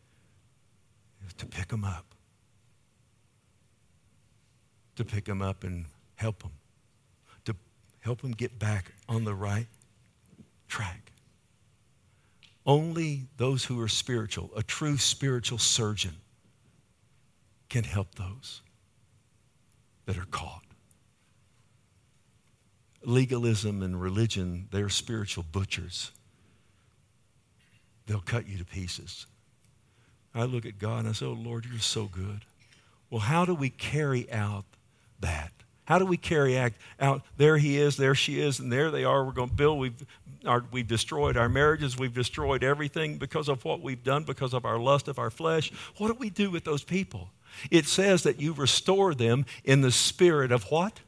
to pick them up. To pick them up and help them. To help them get back on the right track. Only those who are spiritual, a true spiritual surgeon, can help those that are caught. Legalism and religion, they're spiritual butchers. They'll cut you to pieces. I look at God and I say, oh, Lord, you're so good. Well, how do we carry out that? How do we carry act out, there he is, there she is, and there they are. We're going to build. We've, our, we've destroyed our marriages. We've destroyed everything because of what we've done, because of our lust of our flesh. What do we do with those people? It says that you restore them in the spirit of what?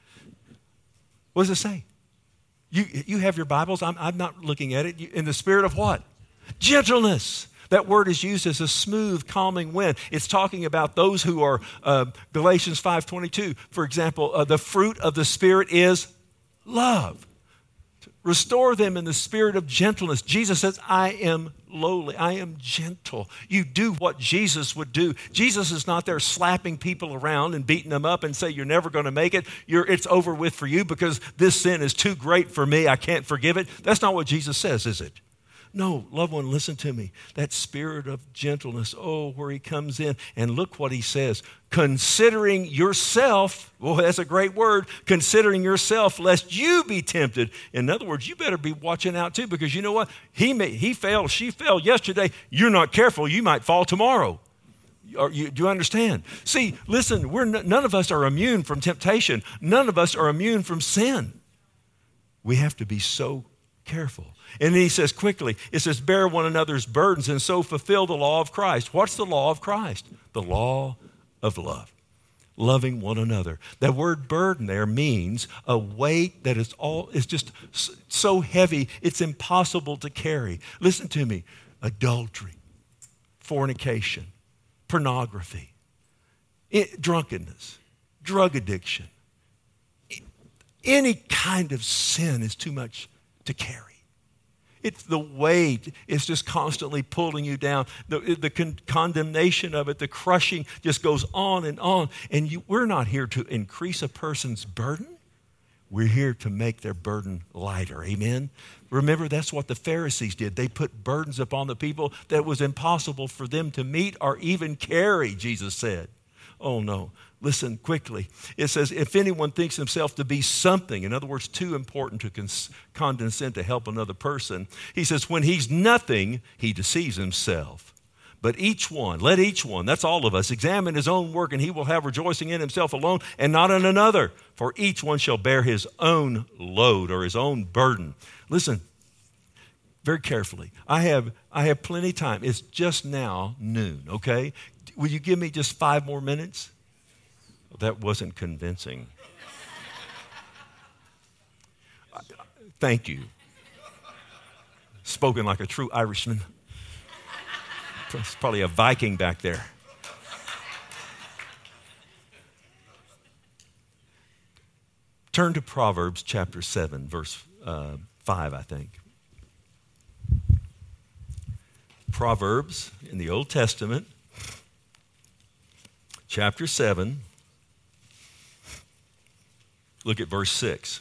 What does it say? You, you have your Bibles. I'm, I'm not looking at it. You, in the spirit of what? Gentleness. That word is used as a smooth, calming wind. It's talking about those who are, uh, Galatians five twenty-two, for example, uh, the fruit of the Spirit is love. Restore them in the spirit of gentleness. Jesus says, I am lowly. I am gentle. You do what Jesus would do. Jesus is not there slapping people around and beating them up and say, you're never going to make it. You're, it's over with for you because this sin is too great for me. I can't forgive it. That's not what Jesus says, is it? No, loved one, listen to me. That spirit of gentleness, oh, where he comes in. And look what he says. Considering yourself, well, that's a great word, considering yourself lest you be tempted. In other words, you better be watching out too, because you know what? He may, he fell, she fell yesterday. You're not careful, you might fall tomorrow. Are you, do you understand? See, listen, we're n- none of us are immune from temptation. None of us are immune from sin. We have to be so careful. And then he says quickly, it says, bear one another's burdens and so fulfill the law of Christ. What's the law of Christ? The law of love. Loving one another. That word burden there means a weight that is all is just so heavy it's impossible to carry. Listen to me. Adultery, fornication, pornography, it, drunkenness, drug addiction. Any kind of sin is too much to carry. It's the weight. It's just constantly pulling you down. The, the con- condemnation of it, the crushing just goes on and on. And you, we're not here to increase a person's burden. We're here to make their burden lighter. Amen? Remember, that's what the Pharisees did. They put burdens upon the people that was impossible for them to meet or even carry, Jesus said. Oh, no. Listen quickly. It says, if anyone thinks himself to be something, in other words, too important to cons- condescend to help another person, he says, when he's nothing, he deceives himself. But each one, let each one, that's all of us, examine his own work, and he will have rejoicing in himself alone and not in another. For each one shall bear his own load or his own burden. Listen, very carefully. I have I have plenty of time. It's just now noon, okay? Will you give me just five more minutes? That wasn't convincing. Thank you. Spoken like a true Irishman. There's probably a Viking back there. Turn to Proverbs chapter seven, verse uh, five, I think. Proverbs in the Old Testament, chapter seven. Look at verse six.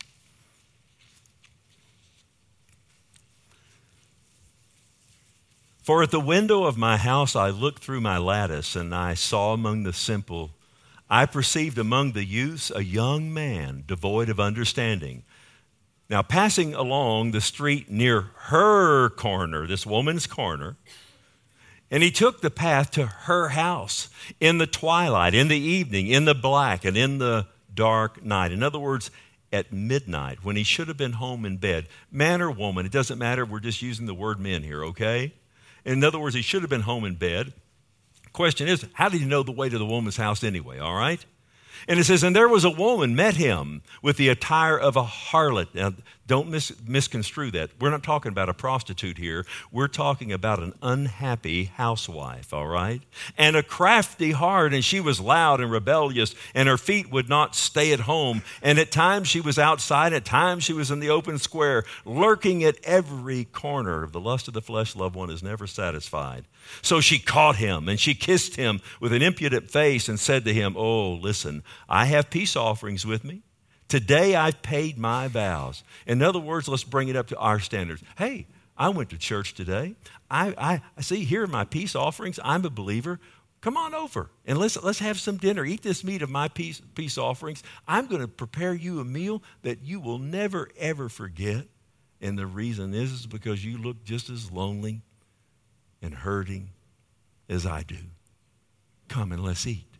For at the window of my house I looked through my lattice, and I saw among the simple, I perceived among the youths a young man devoid of understanding. Now passing along the street near her corner, this woman's corner, and he took the path to her house in the twilight, in the evening, in the black, and in the dark night. In other words, at midnight, when he should have been home in bed. Man or woman, it doesn't matter. We're just using the word men here, okay? In other words, he should have been home in bed. Question is, how did he know the way to the woman's house anyway, all right? And it says, and there was a woman met him with the attire of a harlot. Now, don't mis- misconstrue that. We're not talking about a prostitute here. We're talking about an unhappy housewife, all right? And a crafty heart, and she was loud and rebellious, and her feet would not stay at home. And at times she was outside, at times she was in the open square, lurking at every corner. The lust of the flesh, loved one, is never satisfied. So she caught him, and she kissed him with an impudent face and said to him, oh, listen, I have peace offerings with me. Today I've paid my vows. In other words, let's bring it up to our standards. Hey, I went to church today. I, I see, here are my peace offerings. I'm a believer. Come on over and let's let's have some dinner. Eat this meat of my peace, peace offerings. I'm going to prepare you a meal that you will never, ever forget. And the reason is, is because you look just as lonely and hurting as I do. Come and let's eat.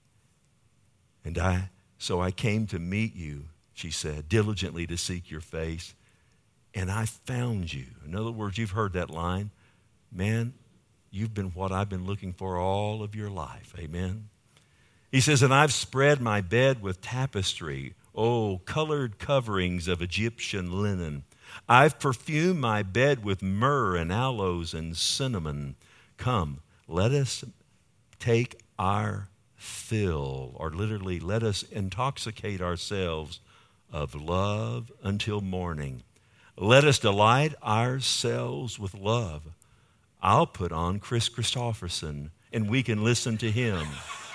And I, so I came to meet you, she said, diligently to seek your face, and I found you. In other words, you've heard that line. Man, you've been what I've been looking for all of your life. Amen. He says, and I've spread my bed with tapestry, oh, colored coverings of Egyptian linen. I've perfumed my bed with myrrh and aloes and cinnamon. Come, let us take our fill, or literally, let us intoxicate ourselves of love until morning. Let us delight ourselves with love. I'll put on Chris Christopherson, and we can listen to him.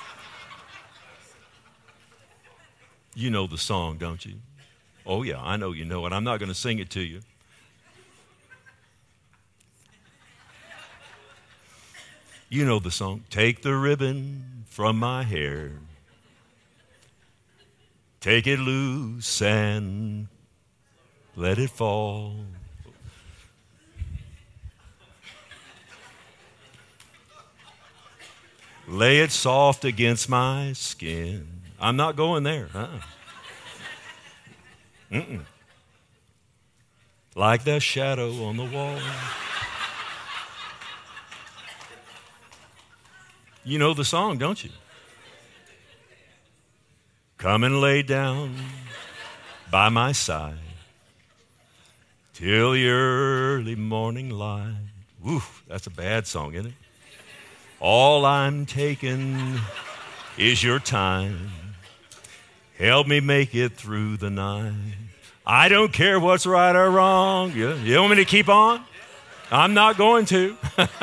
You know the song, don't you? Oh, yeah, I know you know it. I'm not going to sing it to you. You know the song. Take the ribbon from my hair. Take it loose and let it fall. Lay it soft against my skin. I'm not going there. Uh-uh. Mm-mm. Like the shadow on the wall. You know the song, don't you? Come and lay down by my side till the early morning light. Woo, that's a bad song, isn't it? All I'm taking is your time. Help me make it through the night. I don't care what's right or wrong. You, you want me to keep on? I'm not going to.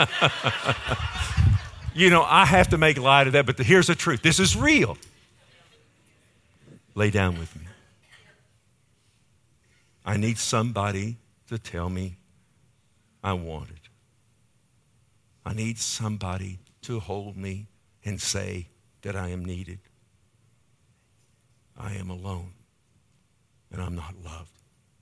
You know, I have to make light of that, but the, here's the truth. This is real. Lay down with me. I need somebody to tell me I want it. I need somebody to hold me and say that I am needed. I am alone and I'm not loved.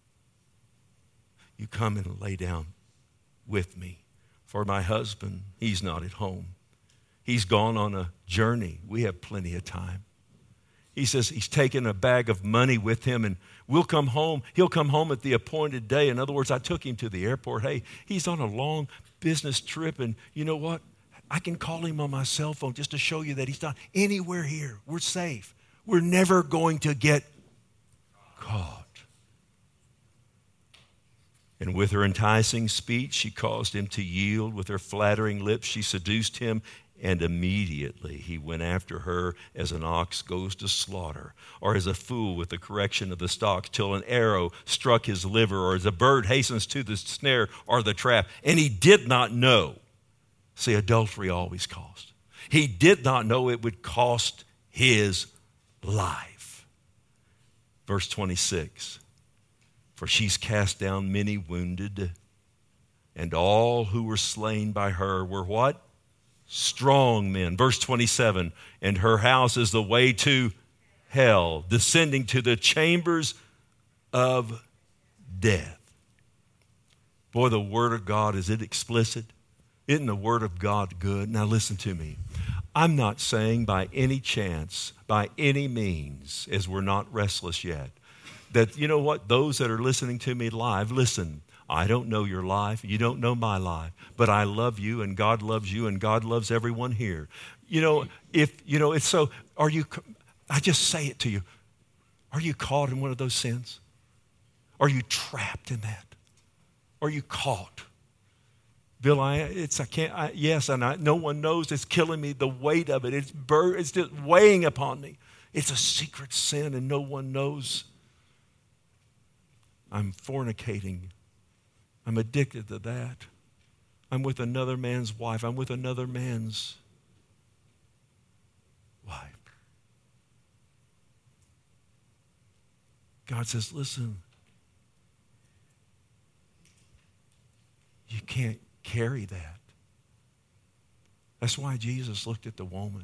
You come and lay down with me. For my husband, he's not at home. He's gone on a journey. We have plenty of time. He says he's taken a bag of money with him and we'll come home. He'll come home at the appointed day. In other words, I took him to the airport. Hey, he's on a long business trip, and you know what? I can call him on my cell phone just to show you that he's not anywhere here. We're safe. We're never going to get caught. And with her enticing speech, she caused him to yield. With her flattering lips, she seduced him. And immediately he went after her as an ox goes to slaughter, or as a fool with the correction of the stocks, till an arrow struck his liver, or as a bird hastens to the snare or the trap. And he did not know. See, adultery always cost. He did not know it would cost his life. Verse twenty-six, for she's cast down many wounded, and all who were slain by her were what? Strong men. Verse twenty-seven, and her house is the way to hell, descending to the chambers of death. Boy, the Word of God, is it explicit? Isn't the Word of God good? Now listen to me. I'm not saying by any chance, by any means, as we're not restless yet, that, you know what, those that are listening to me live, listen, I don't know your life. You don't know my life. But I love you, and God loves you, and God loves everyone here. You know, if, you know, it's so, are you, I just say it to you. Are you caught in one of those sins? Are you trapped in that? Are you caught? Bill, I, it's, I can't, I, yes, and I, no one knows. It's killing me. The weight of it, it's, bur- it's just weighing upon me. It's a secret sin, and no one knows. I'm fornicating. I'm addicted to that. I'm with another man's wife. I'm with another man's wife. God says, listen, you can't carry that. That's why Jesus looked at the woman.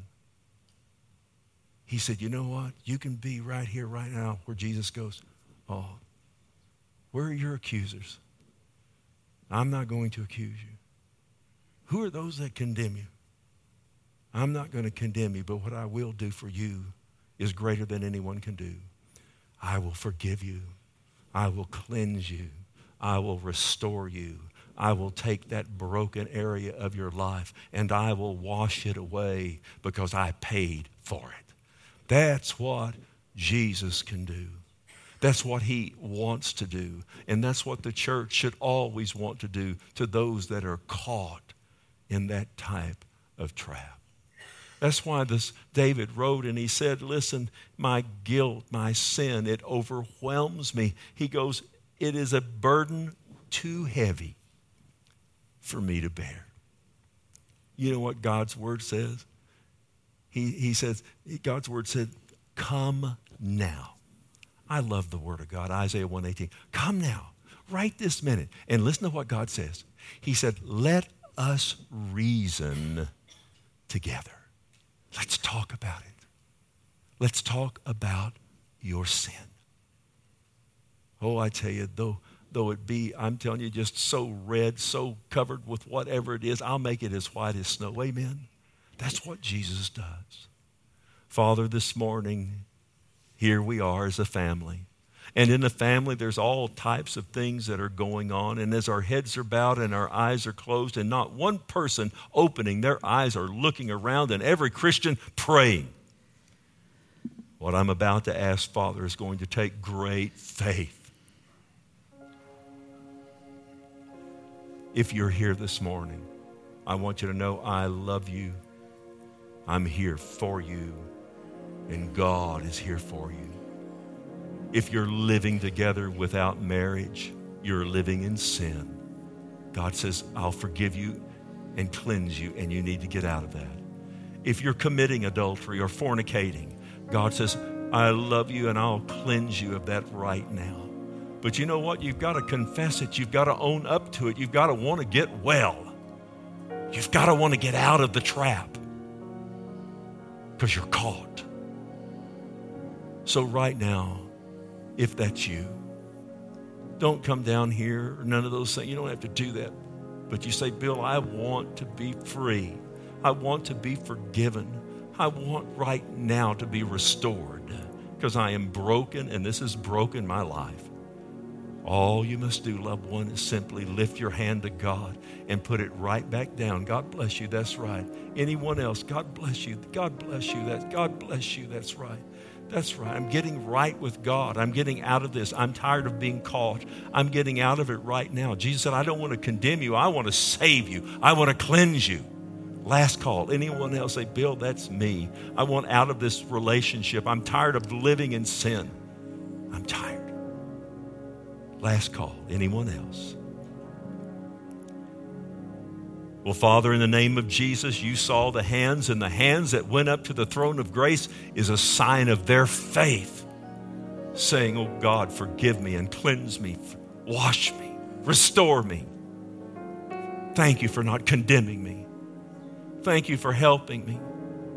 He said, you know what? You can be right here, right now, where Jesus goes, oh, where are your accusers? I'm not going to accuse you. Who are those that condemn you? I'm not going to condemn you, but what I will do for you is greater than anyone can do. I will forgive you. I will cleanse you. I will restore you. I will take that broken area of your life and I will wash it away because I paid for it. That's what Jesus can do. That's what he wants to do. And that's what the church should always want to do to those that are caught in that type of trap. That's why this David wrote and he said, listen, my guilt, my sin, it overwhelms me. He goes, it is a burden too heavy for me to bear. You know what God's word says? He, he says, God's word said, come now. I love the word of God, Isaiah one eighteen. Come now, right this minute, and listen to what God says. He said, let us reason together. Let's talk about it. Let's talk about your sin. Oh, I tell you, though, though it be, I'm telling you, just so red, so covered with whatever it is, I'll make it as white as snow. Amen? That's what Jesus does. Father, this morning, here we are as a family. And in the family, there's all types of things that are going on. And as our heads are bowed and our eyes are closed and not one person opening, their eyes are looking around and every Christian praying. What I'm about to ask, Father, is going to take great faith. If you're here this morning, I want you to know I love you. I'm here for you. And God is here for you. If you're living together without marriage, you're living in sin. God says, I'll forgive you and cleanse you, and you need to get out of that. If you're committing adultery or fornicating, God says, I love you and I'll cleanse you of that right now. But you know what? You've got to confess it. You've got to own up to it. You've got to want to get well. You've got to want to get out of the trap because you're caught. So right now, if that's you, don't come down here or none of those things. You don't have to do that. But you say, Bill, I want to be free. I want to be forgiven. I want right now to be restored because I am broken and this has broken my life. All you must do, loved one, is simply lift your hand to God and put it right back down. God bless you. That's right. Anyone else? God bless you. God bless you. That God bless you. That's right. That's right. I'm getting right with God. I'm getting out of this. I'm tired of being caught. I'm getting out of it right now. Jesus said, I don't want to condemn you. I want to save you. I want to cleanse you. Last call. Anyone else? Say, Bill, that's me. I want out of this relationship. I'm tired of living in sin. I'm tired. Last call. Anyone else? Well, Father, in the name of Jesus, you saw the hands, and the hands that went up to the throne of grace is a sign of their faith, saying, oh God, forgive me and cleanse me, wash me, restore me. Thank you for not condemning me. Thank you for helping me.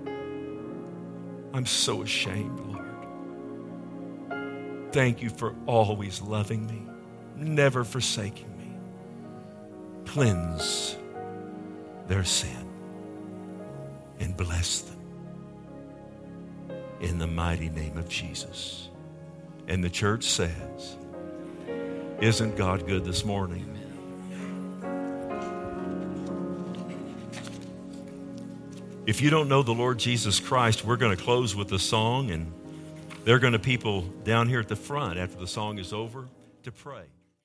I'm so ashamed, Lord. Thank you for always loving me, never forsaking me. Cleanse their sin and bless them in the mighty name of Jesus. And the church says, isn't God good this morning? If you don't know the Lord Jesus Christ, we're going to close with a song, and there are going to be people down here at the front after the song is over to pray.